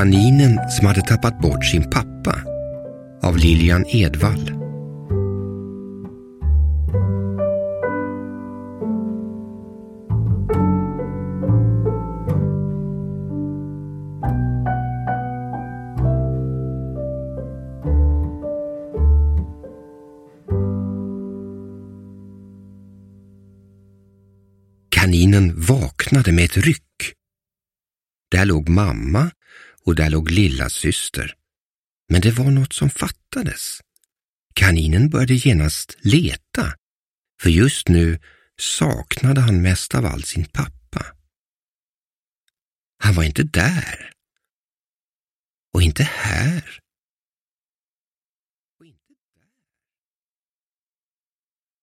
Kaninen som hade tappat bort sin pappa av Lilian Edwall. Kaninen vaknade med ett ryck. Där låg mamma och där låg lilla syster. Men det var något som fattades. Kaninen började genast leta, för just nu saknade han mest av allt sin pappa. Han var inte där. Och inte här.